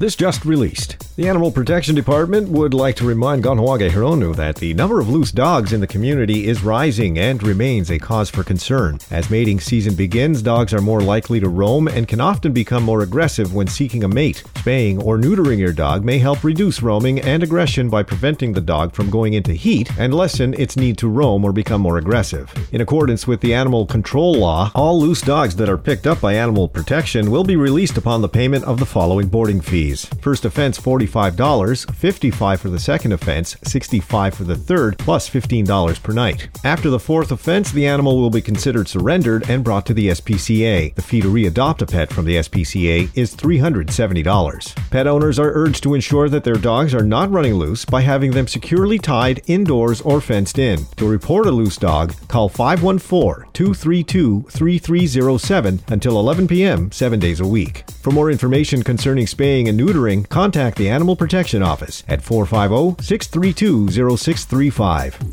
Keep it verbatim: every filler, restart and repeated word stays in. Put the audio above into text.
This just released. The Animal Protection Department would like to remind Kahnawake Hironu that the number of loose dogs in the community is rising and remains a cause for concern. As mating season begins, dogs are more likely to roam and can often become more aggressive when seeking a mate. Spaying or neutering your dog may help reduce roaming and aggression by preventing the dog from going into heat and lessen its need to roam or become more aggressive. In accordance with the Animal Control Law, all loose dogs that are picked up by Animal Protection will be released upon the payment of the following boarding fees. First offense forty-five dollars, fifty-five dollars for the second offense, sixty-five dollars for the third, plus fifteen dollars per night. After the fourth offense, the animal will be considered surrendered and brought to the S P C A. The fee to re-adopt a pet from the S P C A is three hundred seventy dollars. Pet owners are urged to ensure that their dogs are not running loose by having them securely tied indoors or fenced in. To report a loose dog, call five one four, two three two, three three zero seven until eleven p.m. seven days a week. For more information concerning spaying and neutering, contact the Animal Protection Office at four five zero, six three two, zero six three five.